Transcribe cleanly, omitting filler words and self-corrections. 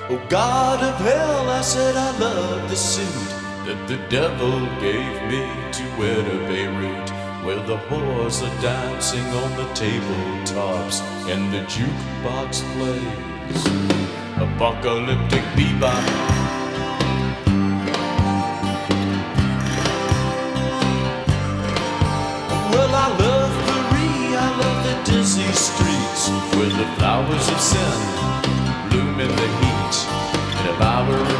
Oh God of hell, I said I love the suit that the devil gave me to wear to Beirut, where the whores are dancing on the tabletops and the jukebox plays apocalyptic bebop. Well, I love Paris, I love the dizzy streets where the flowers of sin bloom in the heat. And if I were